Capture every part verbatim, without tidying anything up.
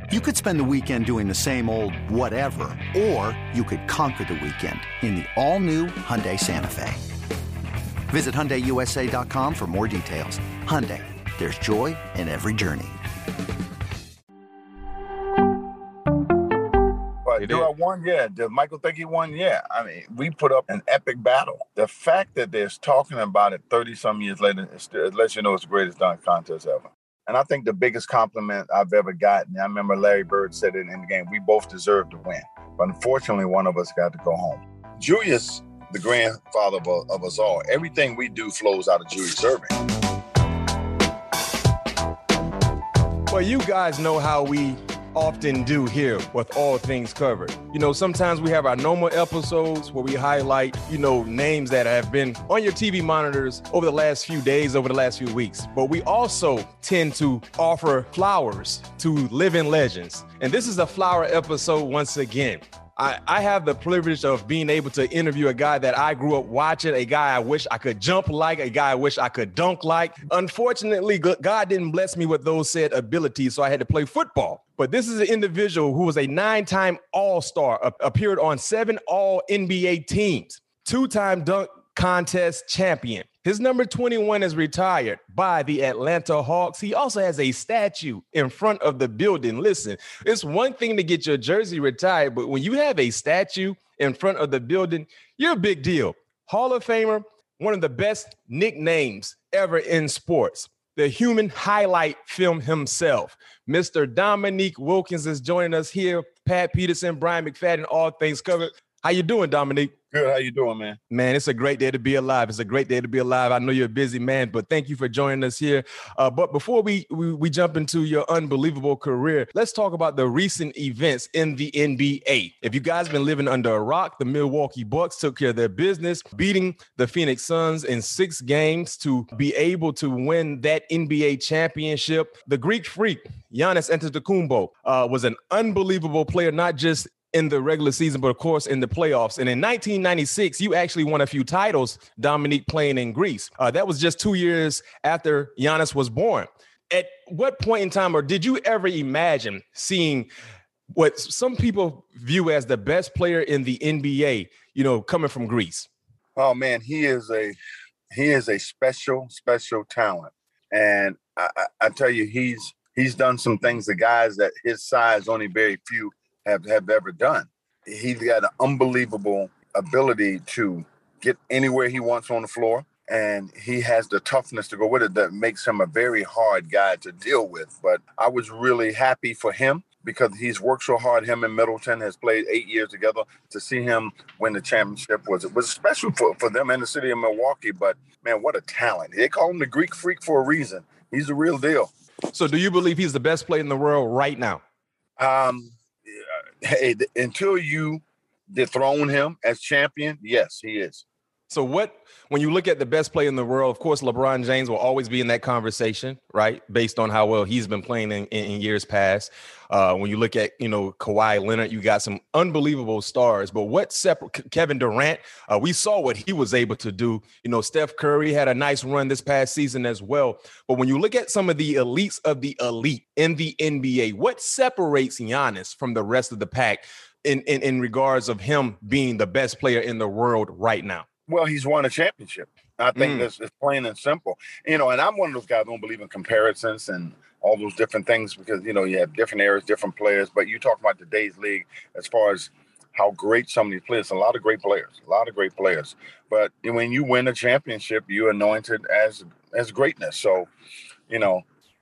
You could spend the weekend doing the same old whatever, or you could conquer the weekend in the all-new Hyundai Santa Fe. Visit Hyundai U S A dot com for more details. Hyundai, there's joy in every journey. But do I won? Yeah. Does Michael think he won? Yeah. I mean, we put up an epic battle. The fact that they're talking about it thirty-some years later, it lets you know it's the greatest dunk contest ever. And I think the biggest compliment I've ever gotten, I remember Larry Bird said it in the game, we both deserved to win. But unfortunately, one of us got to go home. Julius, the grandfather of, of us all, everything we do flows out of Julius Erving. Well, you guys know how we often do here with All Things Covered. You know, sometimes we have our normal episodes where we highlight, you know, names that have been on your T V monitors over the last few days, over the last few weeks. But we also tend to offer flowers to living legends. And this is a flower episode once again. I, I have the privilege of being able to interview a guy that I grew up watching, a guy I wish I could jump like, a guy I wish I could dunk like. Unfortunately, God didn't bless me with those said abilities, so I had to play football. But this is an individual who was a nine-time All-Star, appeared on seven All-N B A teams, two-time dunk contest champion. His number twenty-one is retired by the Atlanta Hawks. He also has a statue in front of the building. Listen, it's one thing to get your jersey retired, but when you have a statue in front of the building, you're a big deal. Hall of Famer, one of the best nicknames ever in sports. The human highlight film himself. Mister Dominique Wilkins is joining us here. Pat Peterson, Brian McFadden, All Things Covered. How you doing, Dominique? Good. How you doing, man? Man, it's a great day to be alive. It's a great day to be alive. I know you're a busy man, but thank you for joining us here. Uh, but before we, we we jump into your unbelievable career, let's talk about the recent events in the N B A. If you guys have been living under a rock, the Milwaukee Bucks took care of their business, beating the Phoenix Suns in six games to be able to win that N B A championship. The Greek Freak, Giannis Antetokounmpo, uh, was an unbelievable player, not just in the regular season, but of course in the playoffs. And in nineteen ninety-six, you actually won a few titles, Dominique, playing in Greece. Uh, that was just two years after Giannis was born. At what point in time, or did you ever imagine seeing what some people view as the best player in the N B A, you know, coming from Greece? Oh man, he is a he is a special, special talent. And I, I, I tell you, he's he's done some things the guys that his size, only very few have, have ever done. He's got an unbelievable ability to get anywhere he wants on the floor, and he has the toughness to go with it that makes him a very hard guy to deal with. But I was really happy for him because he's worked so hard. Him and Middleton has played eight years together. To see him win the championship was was special for, for them and the city of Milwaukee. But, man, what a talent. They call him the Greek Freak for a reason. He's the real deal. So do you believe he's the best player in the world right now? Um, hey, until you dethrone him as champion, yes, he is. So what, when you look at the best player in the world, of course, LeBron James will always be in that conversation, right? Based on how well he's been playing in, in, in years past. Uh, when you look at, you know, Kawhi Leonard, you got some unbelievable stars. But what separate Kevin Durant, uh, we saw what he was able to do. You know, Steph Curry had a nice run this past season as well. But when you look at some of the elites of the elite in the N B A, what separates Giannis from the rest of the pack in, in, in regards of him being the best player in the world right now? Well, he's won a championship. I think mm. that's it's plain and simple. You know, and I'm one of those guys who don't believe in comparisons and all those different things because, you know, you have different eras, different players. But you talk about today's league as far as how great some of these players, a lot of great players, a lot of great players. But when you win a championship, you're anointed as as greatness. So, you know,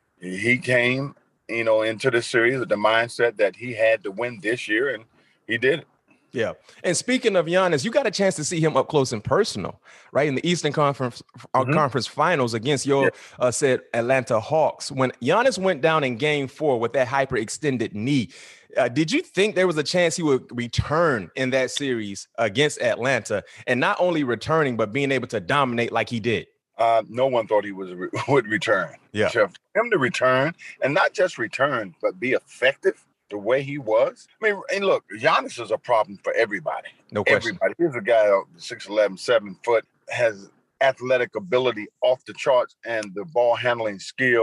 he came, you know, into the series with the mindset that he had to win this year, and he did it. Yeah. And speaking of Giannis, you got a chance to see him up close and personal, right? In the Eastern Conference mm-hmm. Conference Finals against your yeah. uh, said Atlanta Hawks. When Giannis went down in game four with that hyperextended knee, uh, did you think there was a chance he would return in that series against Atlanta, and not only returning, but being able to dominate like he did? Uh, no one thought he was would return. Yeah. So for him to return, and not just return, but be effective the way he was. I mean, and look, Giannis is a problem for everybody. No question. Everybody. Here's a guy, six eleven, seven foot, has athletic ability off the charts and the ball handling skill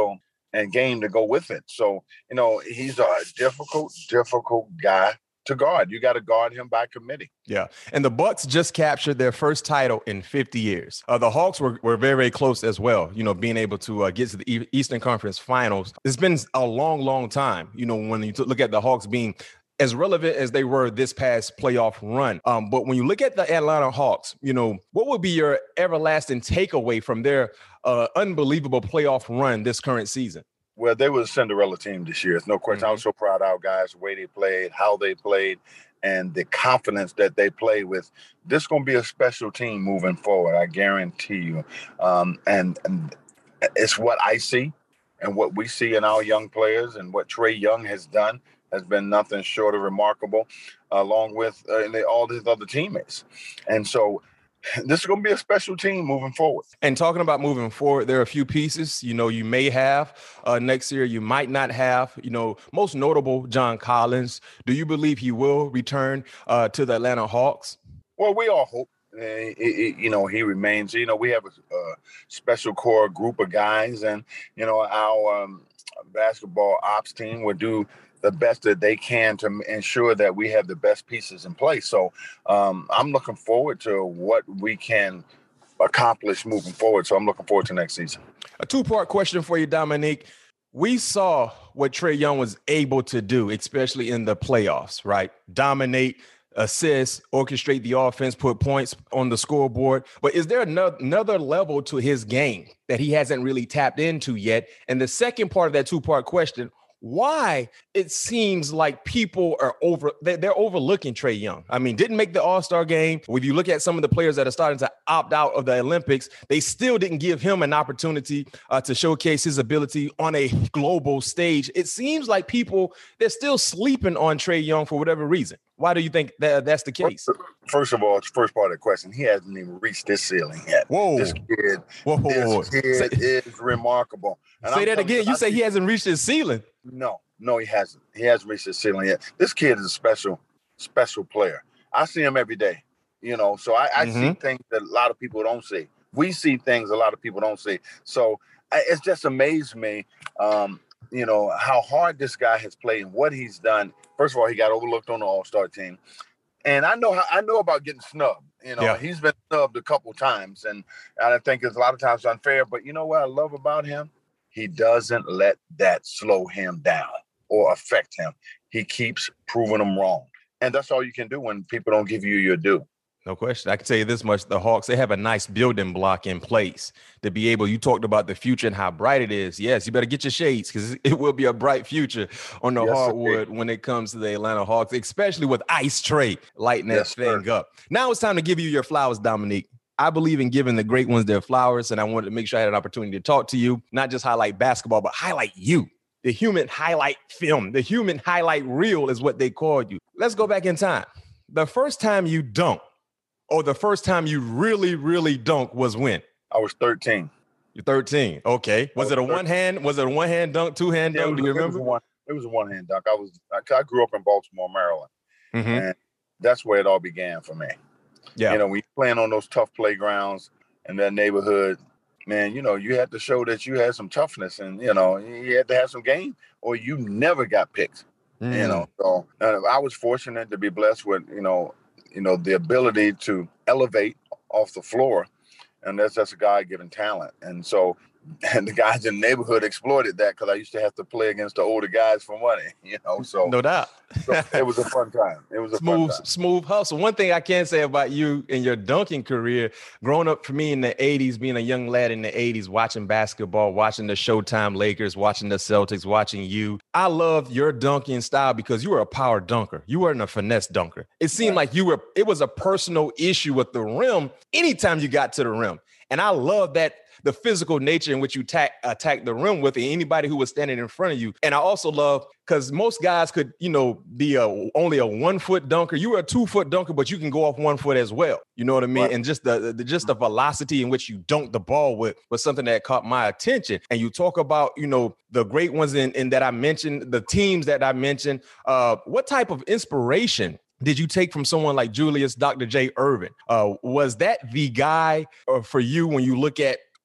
and game to go with it. So, you know, he's a difficult, difficult guy to guard. You got to guard him by committee. Yeah. And the Bucks just captured their first title in fifty years. Uh, the Hawks were, were very, very close as well, you know, being able to uh, get to the Eastern Conference Finals. It's been a long, long time, you know, when you look at the Hawks being as relevant as they were this past playoff run. Um, but when you look at the Atlanta Hawks, you know, what would be your everlasting takeaway from their uh, unbelievable playoff run this current season? Well, they were a Cinderella team this year. There's no question. Mm-hmm. I was so proud of our guys, the way they played, how they played, and the confidence that they play with. This is going to be a special team moving forward, I guarantee you. Um, and, and it's what I see and what we see in our young players, and what Trae Young has done has been nothing short of remarkable, uh, along with uh, and they, all his other teammates. And so this is going to be a special team moving forward. And talking about moving forward, there are a few pieces, you know, you may have uh, next year, you might not have, you know, most notable, John Collins. Do you believe he will return uh, to the Atlanta Hawks? Well, we all hope. Uh, it, it, you know, he remains. You know, we have a, a special core group of guys, and, you know, our um, basketball ops team will do the best that they can to ensure that we have the best pieces in place. So um, I'm looking forward to what we can accomplish moving forward. So I'm looking forward to next season. A two-part question for you, Dominique. We saw what Trae Young was able to do, especially in the playoffs, right? Dominate, assist, orchestrate the offense, put points on the scoreboard. But is there another level to his game that he hasn't really tapped into yet? And the second part of that two-part question, why it seems like people are over, they're overlooking Trae Young. I mean, didn't make the All-Star game. If you look at some of the players that are starting to opt out of the Olympics, they still didn't give him an opportunity uh, to showcase his ability on a global stage. It seems like people, they're still sleeping on Trae Young for whatever reason. Why do you think that that's the case? First of all, it's first part of the question. He hasn't even reached this ceiling yet. Whoa. This kid, whoa, whoa, whoa. This kid say, is remarkable. And say I'm that again. You, you say he hasn't reached his ceiling. No, no, he hasn't. He hasn't reached his ceiling yet. This kid is a special, special player. I see him every day, you know, so I, I mm-hmm. see things that a lot of people don't see. We see things a lot of people don't see. So I, it's just amazed me, um, you know, how hard this guy has played and what he's done. First of all, he got overlooked on the All-Star team. And I know how I know about getting snubbed. You know, yeah. He's been snubbed a couple times, and, and I think it's a lot of times unfair. But you know what I love about him? He doesn't let that slow him down or affect him. He keeps proving them wrong. And that's all you can do when people don't give you your due. No question. I can tell you this much. The Hawks, they have a nice building block in place to be able, you talked about the future and how bright it is. Yes, you better get your shades because it will be a bright future on the yes, hardwood when it comes to the Atlanta Hawks, especially with Ice Trae lighting that yes, thing sir. up. Now it's time to give you your flowers, Dominique. I believe in giving the great ones their flowers, and I wanted to make sure I had an opportunity to talk to you, not just highlight basketball, but highlight you. The human highlight film, the human highlight reel is what they called you. Let's go back in time. The first time you dunked, or the first time you really, really dunked was when? I was thirteen. You're thirteen. Okay. Was, was it a one hand? Was it a one hand dunk, two hand yeah, dunk? Do you remember? It was a one, it was a one hand dunk. I was I, I grew up in Baltimore, Maryland, mm-hmm. and that's where it all began for me. Yeah. You know, we playing on those tough playgrounds in that neighborhood, man, you know, you had to show that you had some toughness, and, you know, you had to have some game or you never got picked, mm. you know. So uh, I was fortunate to be blessed with, you know, you know, the ability to elevate off the floor. And that's that's a God-given talent. And so, and the guys in the neighborhood exploited that because I used to have to play against the older guys for money, you know. So no doubt, so it was a fun time. It was a smooth, fun time. smooth hustle. One thing I can say about you and your dunking career, growing up for me in the eighties, being a young lad in the eighties, watching basketball, watching the Showtime Lakers, watching the Celtics, watching you. I love your dunking style because you were a power dunker. You weren't a finesse dunker. It seemed like you were. It was a personal issue with the rim anytime you got to the rim, and I love that. The physical nature in which you attack, attack the rim with anybody who was standing in front of you. And I also love, because most guys could, you know, be a only a one foot dunker. You were a two foot dunker, but you can go off one foot as well. You know what I mean? Right. And just the, the just the velocity in which you dunk the ball with was something that caught my attention. And you talk about, you know, the great ones in, in that I mentioned, the teams that I mentioned. Uh, what type of inspiration did you take from someone like Julius Doctor J. Erving? Uh, was that the guy uh, for you when you look at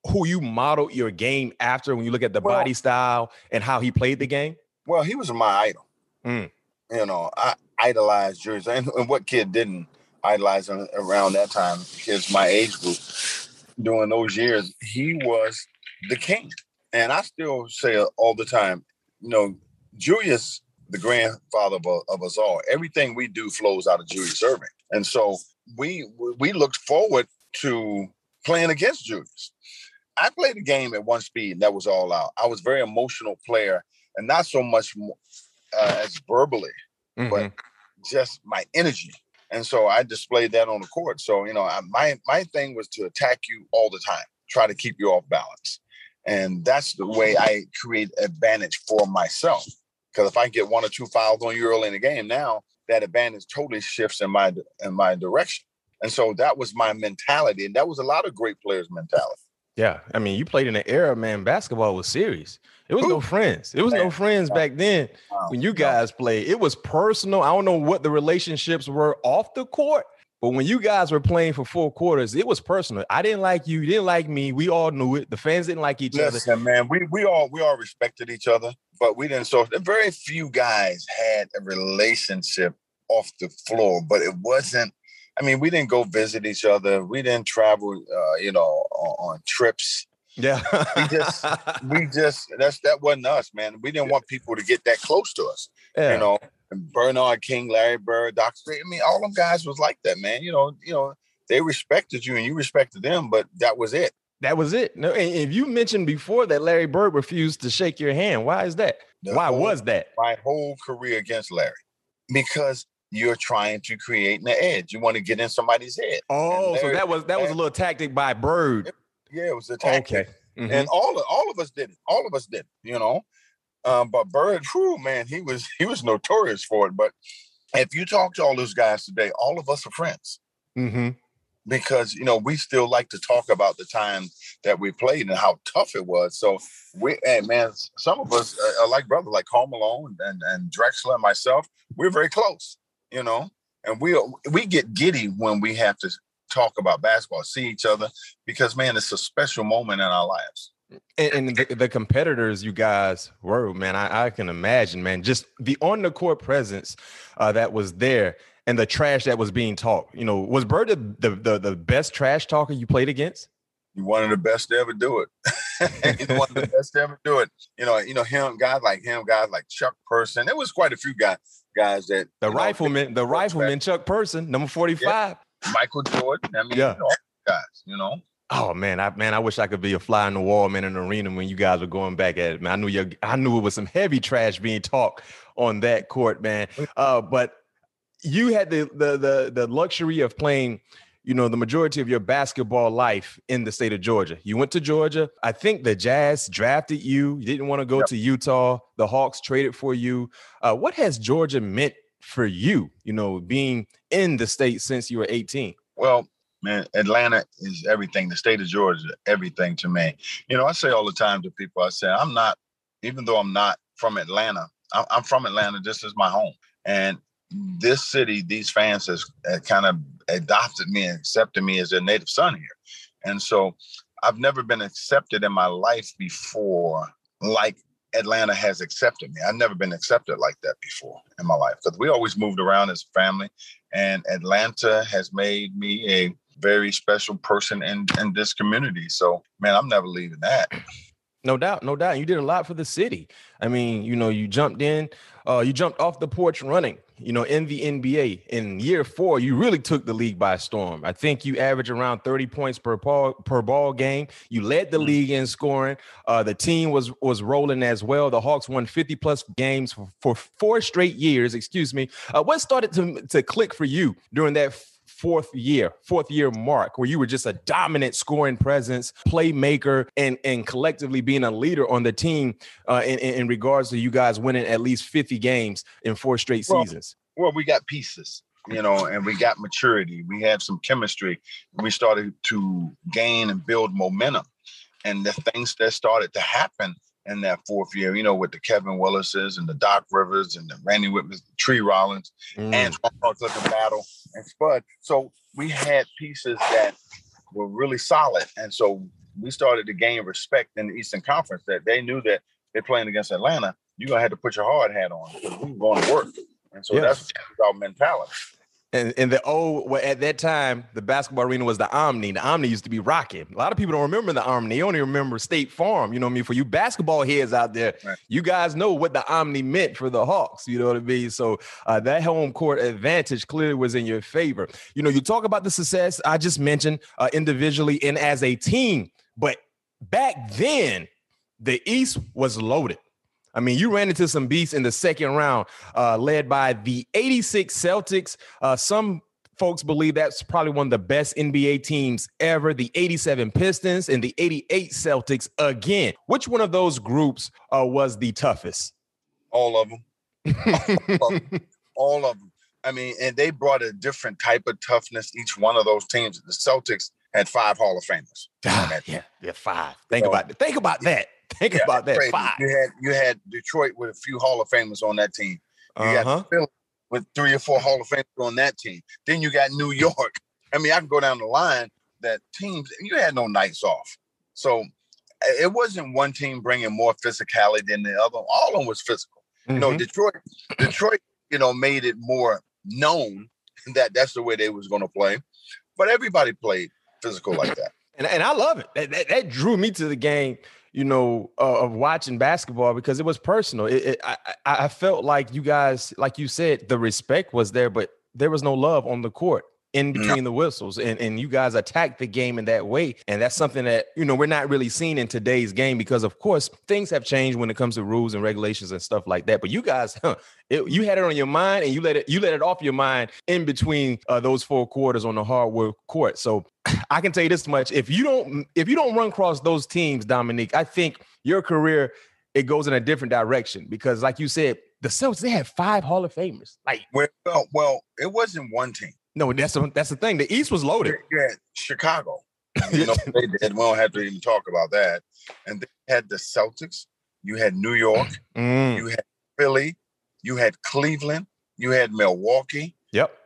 who you modeled your game after when you look at the Well, body style and how he played the game? Well, he was my idol. Mm. You know, I idolized Julius. And, and what kid didn't idolize him around that time? Kids my age group during those years, he was the king. And I still say all the time, you know, Julius, the grandfather of, of us all, everything we do flows out of Julius Erving. And so we we looked forward to playing against Julius. I played the game at one speed, and that was all out. I was a very emotional player, and not so much uh, as verbally, mm-hmm. but just my energy. And so I displayed that on the court. So, you know, I, my my thing was to attack you all the time, try to keep you off balance. And that's the way I create advantage for myself. Because if I get one or two fouls on you early in the game, now that advantage totally shifts in my in my direction. And so that was my mentality. And that was a lot of great players' mentality. Yeah. I mean, you played in an era, man, basketball was serious. It was Ooh. no friends. It was man. no friends back then wow. when you guys no. played. It was personal. I don't know what the relationships were off the court, but when you guys were playing for four quarters, it was personal. I didn't like you. You didn't like me. We all knew it. The fans didn't like each Listen, other. man, we we all we all respected each other, but we didn't. So very few guys had a relationship off the floor, but it wasn't. I mean, we didn't go visit each other. We didn't travel, uh, you know, on, on trips. Yeah, we just, we just, that's, that wasn't us, man. We didn't want people to get that close to us, yeah. you know, and Bernard King, Larry Bird, Doctor Stray. I mean, all them guys was like that, man. You know, you know, they respected you and you respected them, but that was it. That was it. No, and if you mentioned before that Larry Bird refused to shake your hand, why is that? The why whole, was that? My whole career against Larry, because you're trying to create an edge. You want to get in somebody's head. Oh, Larry, so that was that was a little tactic by Bird. Yeah, it was a tactic. Okay. Mm-hmm. And all of all of us did it. All of us did it, you know. Um, but Bird, whew, man, he was he was notorious for it. But if you talk to all those guys today, all of us are friends. Mm-hmm. Because, you know, we still like to talk about the time that we played and how tough it was. So we, and man, some of us are like brothers, like Karl Malone and, and Drexler and myself. We're very close, you know, and we we get giddy when we have to talk about basketball, see each other, because, man, it's a special moment in our lives. And, and the, the competitors you guys were, man, I, I can imagine, man, just the on the court presence uh, that was there and the trash that was being talked. You know, was Bird the, the, the, the best trash talker you played against? He's one of the best to ever do it. He's one of the best to ever do it. You know, you know him, guys like him, guys like Chuck Person. There was quite a few guys, guys that the rifleman, know, the rifleman, Chuck Person, number forty-five. Yeah. Michael Jordan. I mean, yeah. you know, guys, you know. Oh man, I man, I wish I could be a fly on the wall, man, in an arena when you guys were going back at it, man. I knew you I knew it was some heavy trash being talked on that court, man. Uh, but you had the the the the luxury of playing, you know, the majority of your basketball life in the state of Georgia. You went to Georgia. I think the Jazz drafted you. You didn't want to go yep. to Utah. The Hawks traded for you. Uh, what has Georgia meant for you, you know, being in the state since you were eighteen? Well, man, Atlanta is everything. The state of Georgia, everything to me. You know, I say all the time to people, I say, I'm not, even though I'm not from Atlanta, I'm from Atlanta. This is my home. And this city, these fans has, has kind of adopted me and accepted me as their native son here. And so I've never been accepted in my life before like Atlanta has accepted me. I've never been accepted like that before in my life, because we always moved around as a family, and Atlanta has made me a very special person in, in this community. So, man, I'm never leaving that. No doubt, no doubt. You did a lot for the city. I mean, you know, you jumped in, uh, you jumped off the porch running, you know, in the N B A. In year four, you really took the league by storm. I think you averaged around thirty points per ball, per ball game. You led the league in scoring. Uh, the team was was rolling as well. The Hawks won fifty plus games for, for four straight years. Excuse me. Uh, what started to, to click for you during that fourth year, fourth year mark, where you were just a dominant scoring presence, playmaker, and, and collectively being a leader on the team uh, in, in regards to you guys winning at least fifty games in four straight well, seasons? Well, we got pieces, you know, and we got maturity. We had some chemistry. We started to gain and build momentum. And the things that started to happen in that fourth year, you know, with the Kevin Willises and the Doc Rivers and the Randy Whitman, Tree Rollins, mm. and Antoine Battle and Spud. So we had pieces that were really solid. And so we started to gain respect in the Eastern Conference that they knew that they're playing against Atlanta. You're going to have to put your hard hat on because we're going to work. And so yes. that's our mentality. And in the old, well, at that time, the basketball arena was the Omni. The Omni used to be rocking. A lot of people don't remember the Omni. They only remember State Farm. You know what I mean? For you basketball heads out there, right. you guys know what the Omni meant for the Hawks. You know what I mean? So uh, that home court advantage clearly was in your favor. You know, you talk about the success I just mentioned uh, individually and as a team, but back then, the East was loaded. I mean, you ran into some beasts in the second round, uh, led by the eighty-six Celtics. Uh, some folks believe that's probably one of the best N B A teams ever. The eighty-seven Pistons and the eighty-eight Celtics again. Which one of those groups uh, was the toughest? All of them. All of them. All of them. I mean, and they brought a different type of toughness, each one of those teams. The Celtics had five Hall of Famers. Ah, yeah, yeah, five. Think so, about it. Think about that. Think yeah, about that. Crazy. Five. You had you had Detroit with a few Hall of Famers on that team. You uh-huh. got Philly with three or four Hall of Famers on that team. Then you got New York. I mean, I can go down the line that teams, you had no nights off. So it wasn't one team bringing more physicality than the other. All of them was physical. Mm-hmm. You know, Detroit, Detroit, you know, made it more known that that's the way they was going to play. But everybody played physical like that. And, and I love it. That, that, that drew me to the game, you know, uh, of watching basketball because it was personal. It, it, I, I felt like you guys, like you said, the respect was there, but there was no love on the court in between the whistles. And, and you guys attacked the game in that way. And that's something that, you know, we're not really seeing in today's game because, of course, things have changed when it comes to rules and regulations and stuff like that. But you guys, huh, it, you had it on your mind and you let it you let it off your mind in between uh, those four quarters on the hardwood court. So I can tell you this much. If you don't if you don't run across those teams, Dominique, I think your career, it goes in a different direction because like you said, the Celtics, they had five Hall of Famers. Like, well, well, it wasn't one team. No, that's a, that's the thing. The East was loaded. You had Chicago. You know, they did. We don't have to even talk about that. And they had the Celtics. You had New York. Mm. You had Philly. You had Cleveland. You had Milwaukee. Yep.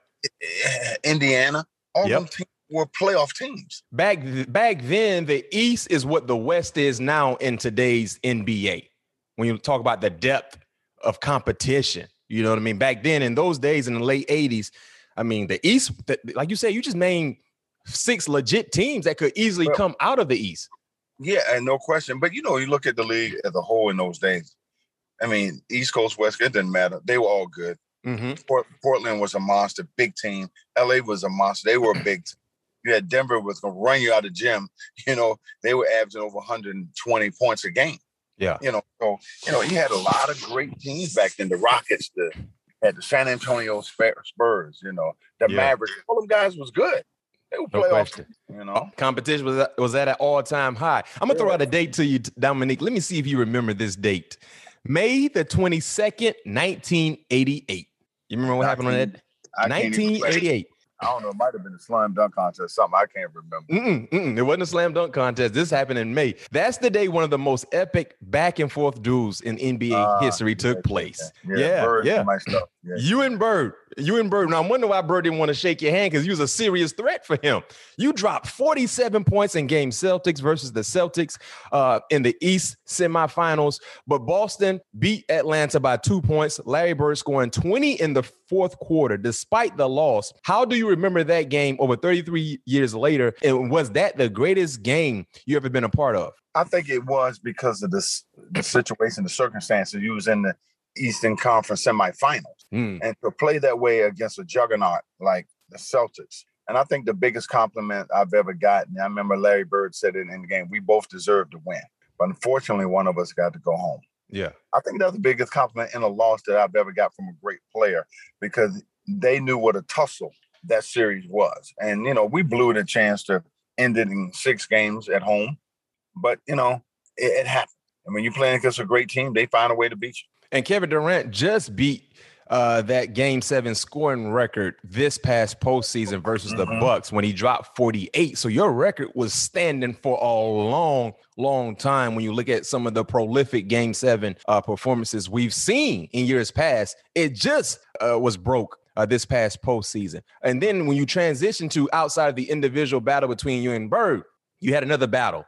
Indiana. All yep. them teams were playoff teams. Back, back then, the East is what the West is now in today's N B A. When you talk about the depth of competition, you know what I mean? Back then, in those days, in the late eighties, I mean, the East, the, like you said, you just named six legit teams that could easily well, come out of the East. Yeah, and no question. But, you know, you look at the league as a whole in those days. I mean, East Coast, West Coast, it didn't matter. They were all good. Mm-hmm. Port, Portland was a monster, big team. L A was a monster. They were a big team. You had Denver was going to run you out of the gym. You know, they were averaging over one hundred twenty points a game. Yeah. You know, so, you know, you had a lot of great teams back then. The Rockets, the had the San Antonio Spurs, you know, the yeah. Mavericks. All them guys was good. They were no playoff, you know. Competition was at, was at an all-time high. I'm going to yeah. throw out a date to you, Dominique. Let me see if you remember this date. May the twenty-second, nineteen eighty-eight. You remember what happened on that? nineteen eighty-eight. I don't know. It might have been a slam dunk contest, something I can't remember. Mm-mm, mm-mm. It wasn't a slam dunk contest. This happened in May. That's the day one of the most epic back and forth duels in N B A uh, history took yeah, place. Yeah, yeah. Bird yeah. My stuff. Yeah. You and Bird. You and Bird. Now, I wonder why Bird didn't want to shake your hand because you was a serious threat for him. You dropped forty-seven points in game Celtics versus the Celtics uh, in the East semifinals. But Boston beat Atlanta by two points. Larry Bird scoring twenty in the fourth quarter, despite the loss. How do you remember that game over thirty-three years later? And was that the greatest game you ever been a part of? I think it was because of this, the situation, the circumstances. You was in the Eastern Conference semifinals. Mm. And to play that way against a juggernaut like the Celtics. And I think the biggest compliment I've ever gotten, I remember Larry Bird said it in the game, we both deserved to win. But unfortunately, one of us got to go home. Yeah. I think that's the biggest compliment in a loss that I've ever got from a great player because they knew what a tussle that series was. And, you know, we blew the chance to end it in six games at home. But, you know, it, it happened. And when you're playing against a great team, they find a way to beat you. And Kevin Durant just beat uh, that game seven scoring record this past postseason versus mm-hmm. the Bucks when he dropped forty-eight. So your record was standing for a long, long time when you look at some of the prolific game seven uh, performances we've seen in years past. It just uh, was broke uh, this past postseason. And then when you transition to outside of the individual battle between you and Bird, you had another battle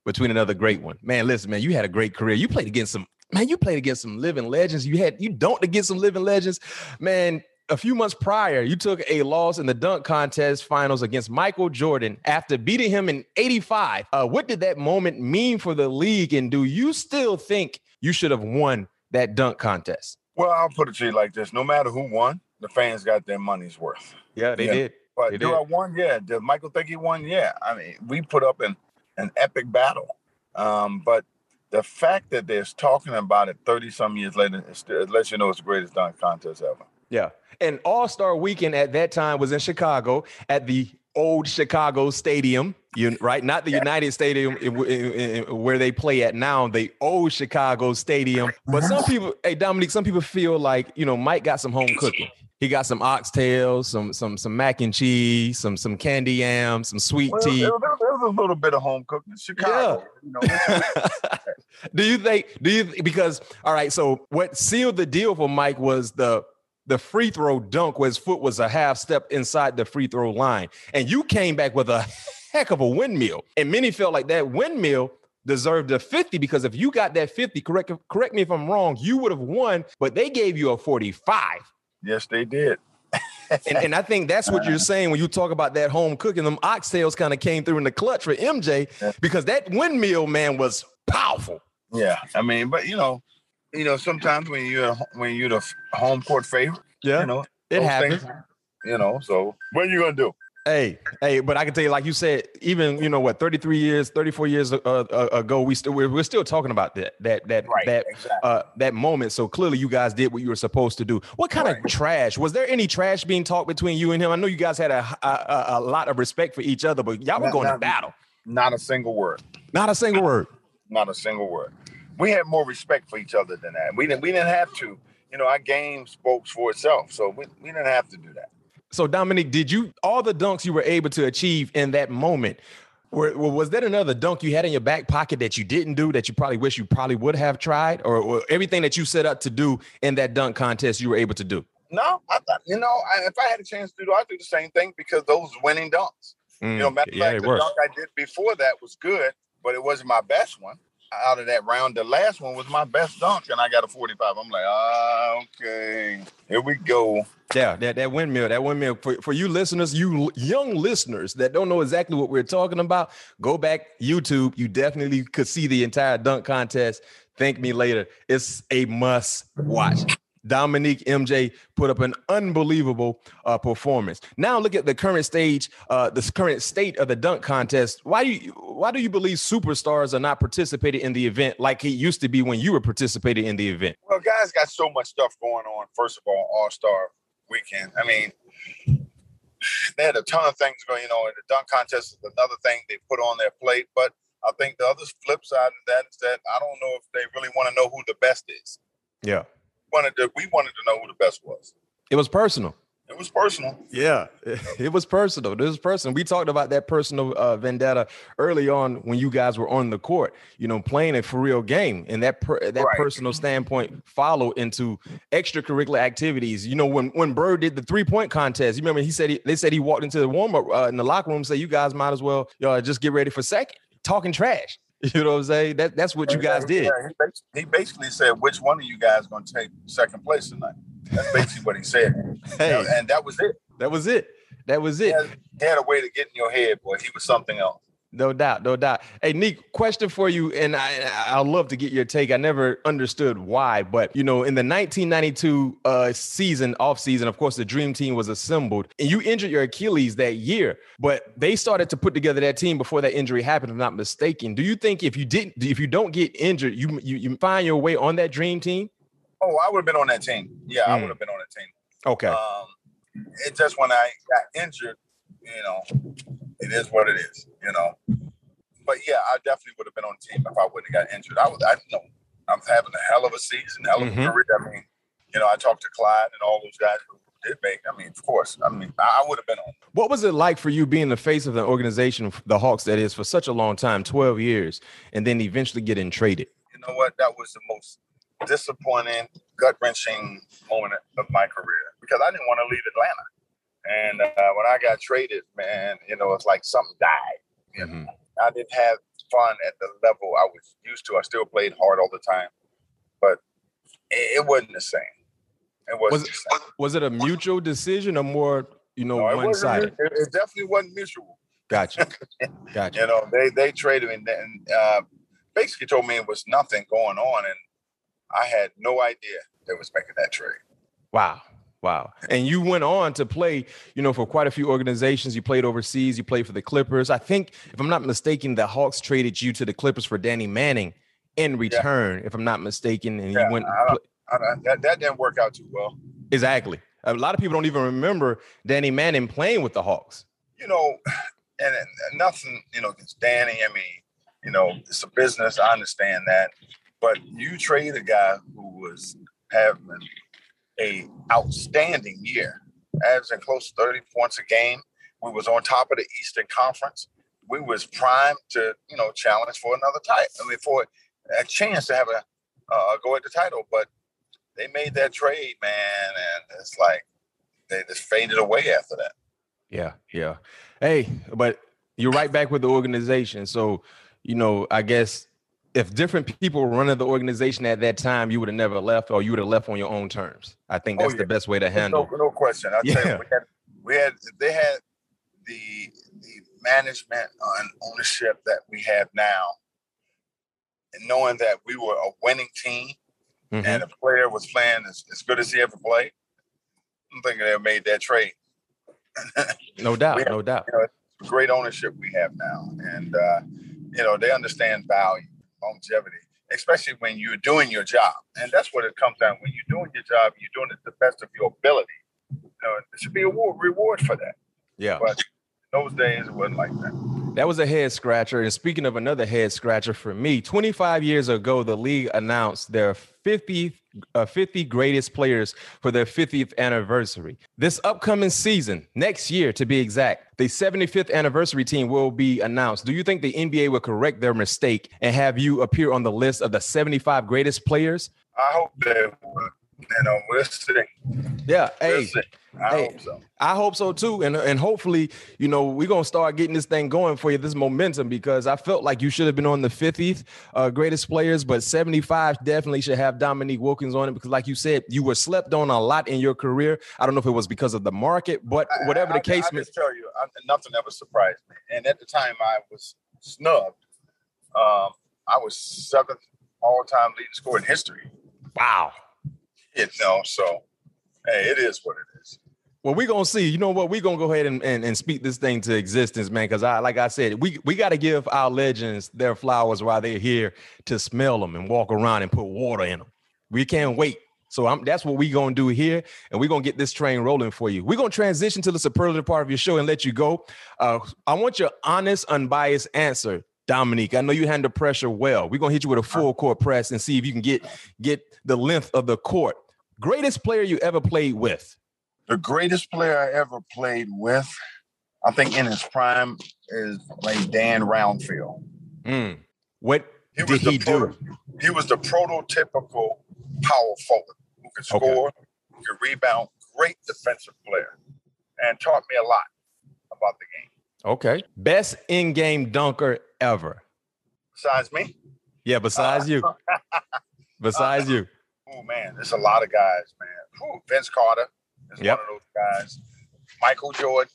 between another great one. Man, listen, man, you had a great career. You played against some, man, you played against some living legends. You had, you don't against some living legends. Man, a few months prior, you took a loss in the dunk contest finals against Michael Jordan after beating him in eighty-five. Uh, what did that moment mean for the league? And do you still think you should have won that dunk contest? Well, I'll put it to you like this. No matter who won, the fans got their money's worth. Yeah, they yeah. did. But they do did. I won? Yeah. Did Michael think he won? Yeah. I mean, we put up an, an epic battle. Um, but the fact that they're talking about it thirty-some years later, it lets you know it's the greatest dunk contest ever. Yeah. And All-Star Weekend at that time was in Chicago at the old Chicago Stadium, you, right? Not the United Stadium in, in, in, where they play at now, the old Chicago Stadium. But some people, hey, Dominique, some people feel like, you know, Mike got some home cooking. He got some oxtails, some some some mac and cheese, some some candy yams, some sweet well, tea. There, there was a little bit of home cooking in Chicago. Yeah. You know, do you think, do you, because, all right, so what sealed the deal for Mike was the the free throw dunk where his foot was a half step inside the free throw line. And you came back with a heck of a windmill. And many felt like that windmill deserved a fifty because if you got that fifty, correct, correct me if I'm wrong, you would have won, but they gave you a forty-five. Yes, they did. and, and I think that's what you're saying when you talk about that home cooking. Them oxtails kind of came through in the clutch for M J because that windmill, man, was powerful. Yeah, I mean, but, you know, You know, sometimes when you're when you're the home court favorite, yeah, you know, it happens. Things, you know, so what are you gonna do? Hey, hey, but I can tell you, like you said, even you know what, thirty-three years, thirty-four years uh, uh, ago, we still we're, we're still talking about that that that right, that exactly. uh, that moment. So clearly, you guys did what you were supposed to do. What kind right. of trash was there? Any trash being talked between you and him? I know you guys had a a, a lot of respect for each other, but y'all were not, going not, to battle. Not a single word. Not a single word. Not a single word. We had more respect for each other than that. We didn't. We didn't have to. You know, our game spoke for itself, so we, we didn't have to do that. So, Dominique, did you all the dunks you were able to achieve in that moment? Were, was there another dunk you had in your back pocket that you didn't do that you probably wish you probably would have tried, or, or everything that you set up to do in that dunk contest you were able to do? No, I thought you know I, if I had a chance to do, I'd do the same thing because those winning dunks. Mm, you know, matter of yeah, fact, the were. dunk I did before that was good, but it wasn't my best one. Out of that round, the last one was my best dunk, and I got a forty-five. I'm like, ah, okay, here we go. Yeah, that, that windmill, that windmill. For, for you listeners, you young listeners that don't know exactly what we're talking about, go back YouTube. You definitely could see the entire dunk contest. Thank me later. It's a must watch. Dominique M J put up an unbelievable uh, performance. Now look at the current stage, uh, the current state of the dunk contest. Why do you why do you believe superstars are not participating in the event like it used to be when you were participating in the event? Well, guys got so much stuff going on. First of all, All-Star Weekend. I mean, they had a ton of things going. You know, and the dunk contest is another thing they put on their plate. But I think the other flip side of that is that I don't know if they really want to know who the best is. Yeah. Wanted to, we wanted to know who the best was. It was personal. It was personal. Yeah, it was personal. It was personal. We talked about that personal uh, vendetta early on when you guys were on the court, you know, playing a for real game. And that per, that right. personal standpoint followed into extracurricular activities. You know, when, when Bird did the three point contest, you remember he said he, they said he walked into the warm up uh, in the locker room and said, you guys might as well uh, just get ready for second, talking trash. You know what I'm saying? That that's what you guys did. Yeah, he, basically, he basically said, which one of you guys going to take second place tonight? That's basically what he said. Hey, and, and that was it. That was it. That was it. He had, he had a way to get in your head, boy. He was something else. No doubt, no doubt. Hey, Nick, question for you, and I, I'd love to get your take. I never understood why, but, you know, in the nineteen ninety-two uh, season, off season, of course, the Dream Team was assembled, and you injured your Achilles that year, but they started to put together that team before that injury happened, if I'm not mistaken. Do you think if you didn't, if you don't get injured, you you, you find your way on that Dream Team? Oh, I would have been on that team. Yeah, mm. I would have been on that team. Okay. Um, it just when I got injured, you know, it is what it is, you know. But yeah, I definitely would have been on the team if I wouldn't have got injured. I was, I you know, I'm having a hell of a season, hell of a mm-hmm. career. I mean, you know, I talked to Clyde and all those guys who did make. I mean, of course, I mean, I would have been on. What was it like for you being the face of the organization, the Hawks, that is, for such a long time, twelve years, and then eventually getting traded? You know what? That was the most disappointing, gut-wrenching moment of my career because I didn't want to leave Atlanta. And uh, when I got traded, man, you know, it's like something died. You know? Mm-hmm. I didn't have fun at the level I was used to. I still played hard all the time, but it, it wasn't the same. It wasn't Was the it, same. was it a mutual decision or more, you know, No, it one wasn't. sided? It, it definitely wasn't mutual. Gotcha. Gotcha. You know, they they traded me and uh, basically told me it was nothing going on, and I had no idea they was making that trade. Wow. Wow. And you went on to play, you know, for quite a few organizations. You played overseas. You played for the Clippers. I think, if I'm not mistaken, the Hawks traded you to the Clippers for Danny Manning in return, yeah. if I'm not mistaken. And yeah, you went. I, I, that, that didn't work out too well. Exactly. A lot of people don't even remember Danny Manning playing with the Hawks. You know, and, and nothing, you know, against Danny. I mean, you know, it's a business. I understand that. But you trade a guy who was having a outstanding year, averaging close to thirty points a game. We was on top of the Eastern Conference. We was primed to, you know, challenge for another title. I mean, for a chance to have a uh, go at the title. But they made that trade, man, and it's like they just faded away after that. Yeah, yeah. Hey, but you're right back with the organization. So, you know, I guess if different people were running the organization at that time, you would have never left, or you would have left on your own terms. I think that's oh, yeah. the best way to handle. No, no question. I yeah. tell you, we had, we had, they had the the management and ownership that we have now, and knowing that we were a winning team, mm-hmm. and a player was playing as, as good as he ever played, I'm thinking they made that trade. No doubt, have, no doubt. You know, it's great ownership we have now, and uh, you know they understand value, longevity, especially when you're doing your job, and that's what it comes down. When you're doing your job, you're doing it the best of your ability. You know, there should be a reward for that. Yeah, but in those days it wasn't like that. That was a head scratcher. And speaking of another head scratcher for me, twenty-five years ago, the league announced their fifty, uh, fifty greatest players for their fiftieth anniversary. This upcoming season, next year to be exact, the seventy-fifth anniversary team will be announced. Do you think the N B A will correct their mistake and have you appear on the list of the seventy-five greatest players? I hope they will. You know, we'll see. Yeah, we'll hey. See. I hey, hope so. I hope so too. And and hopefully, you know, we're going to start getting this thing going for you, this momentum, because I felt like you should have been on the fiftieth uh, greatest players, but seventy-five definitely should have Dominique Wilkins on it, because like you said, you were slept on a lot in your career. I don't know if it was because of the market, but whatever I, the case may. I, I just tell you, I, nothing ever surprised me. And at the time I was snubbed. Um, I was seventh all-time leading scorer in history. Wow. You know, so, hey, it is what it is. Well, we're going to see. You know what? We're going to go ahead and, and, and speak this thing to existence, man, because, I, like I said, we, we got to give our legends their flowers while they're here to smell them and walk around and put water in them. We can't wait. So I'm, that's what we're going to do here, and we're going to get this train rolling for you. We're going to transition to the superlative part of your show and let you go. Uh, I want your honest, unbiased answer, Dominique. I know you handle pressure well. We're going to hit you with a full court press and see if you can get get the length of the court. Greatest player you ever played with? The greatest player I ever played with, I think in his prime, is like Dan Roundfield. Mm. What he did he proto- do? He was the prototypical power forward who could score, okay. who could rebound, great defensive player, and taught me a lot about the game. Okay. Best in-game dunker ever? Besides me? Yeah, besides uh, you. Besides uh, you. Oh, man, there's a lot of guys, man. Ooh, Vince Carter is yep. one of those guys. Michael Jordan.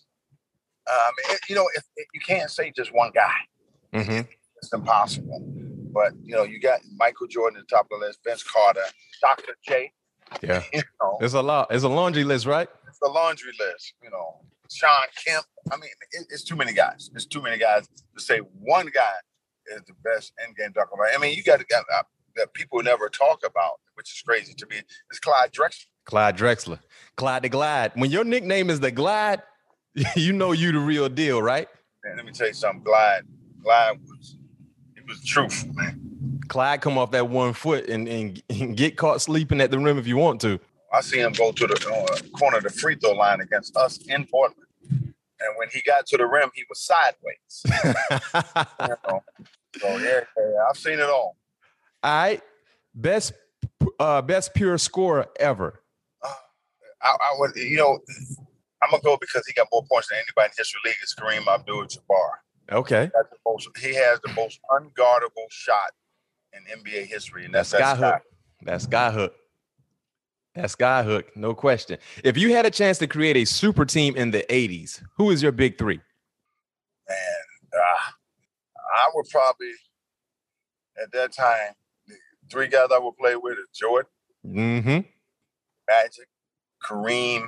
Um, it, you know, if, if you can't say just one guy. Mm-hmm. It's impossible. But, you know, you got Michael Jordan at the top of the list, Vince Carter, Doctor J. Yeah. You know, it's a lot. It's a laundry list, right? It's a laundry list, you know. Sean Kemp. I mean, it, it's too many guys. It's too many guys to say one guy is the best in-game dunker. I mean, you got to get uh, that people never talk about, which is crazy to me. It's Clyde Drexler. Clyde Drexler. Clyde the Glide. When your nickname is the Glide, you know you the real deal, right? Man, let me tell you something. Glide, Glide was, he was truthful, man. Clyde come off that one foot and, and, and get caught sleeping at the rim if you want to. I see him go to the uh, corner of the free throw line against us in Portland. And when he got to the rim, he was sideways. You know? So, yeah, yeah, I've seen it all. All right. Best uh, best pure scorer ever. Uh, I, I would, you know, I'm going to go because he got more points than anybody in history league is Kareem Abdul-Jabbar. Okay. That's the most, he has the most unguardable shot in N B A history, and that's, that's that Skyhook. That's Skyhook. That's Skyhook, no question. If you had a chance to create a super team in the eighties, who is your big three? Man, uh, I would probably, at that time, the three guys I would play with is Jordan, mm-hmm. Magic, Kareem,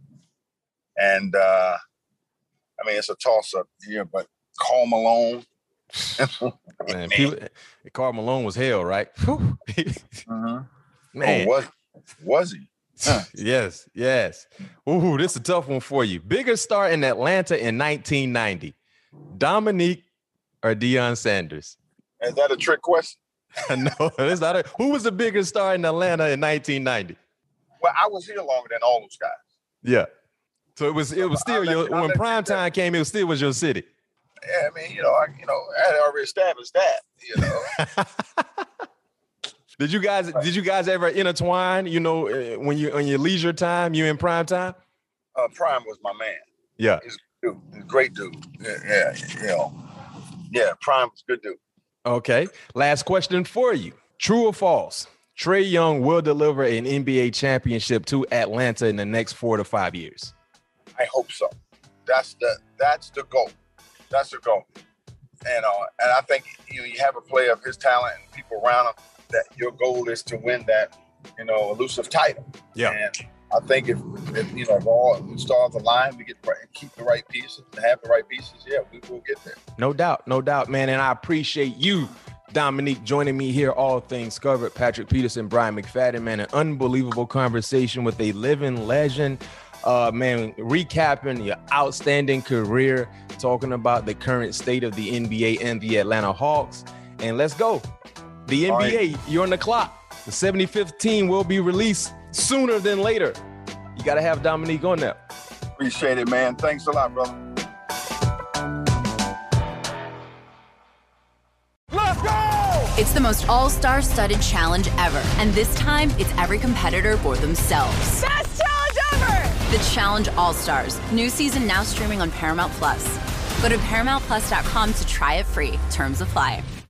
and uh, I mean, it's a toss-up here, but Karl Malone. Man, people, Karl Malone was hell, right? mm-hmm. Man, oh, was, was he? Huh. Yes, yes. Ooh, this is a tough one for you. Biggest star in Atlanta in nineteen ninety, Dominique or Deion Sanders? Is that a trick question? No, it's not. A, who was the biggest star in Atlanta in nineteen ninety? Well, I was here longer than all those guys. Yeah. So it was. It was still your. You, when prime time came, it was still was your city. Yeah, I mean, you know, I, you know, I had already established that. You know. Did you guys? Did you guys ever intertwine? You know, when you on your leisure time, you in prime time. Uh, Prime was my man. Yeah, he's a good dude. He's a great dude. Yeah, yeah, you know. Yeah, Prime was a good dude. Okay. Last question for you: true or false? Trae Young will deliver an N B A championship to Atlanta in the next four to five years. I hope so. That's the that's the goal. That's the goal. And uh, and I think you know, you have a player of his talent and people around him, that your goal is to win that, you know, elusive title. Yeah. And I think if, if you know, if all the stars align, we get keep the right pieces and have the right pieces, yeah, we will get there. No doubt, no doubt, man. And I appreciate you, Dominique, joining me here. All things covered. Patrick Peterson, Brian McFadden, man, an unbelievable conversation with a living legend. Uh, man, recapping your outstanding career, talking about the current state of the N B A and the Atlanta Hawks. And let's go. The N B A, right. You're on the clock. The seventy-fifth team will be released sooner than later. You got to have Dominique on there. Appreciate it, man. Thanks a lot, brother. Let's go! It's the most all-star studded challenge ever. And this time, it's every competitor for themselves. Best challenge ever! The Challenge All-Stars. New season now streaming on Paramount Plus. Go to Paramount Plus dot com to try it free. Terms apply.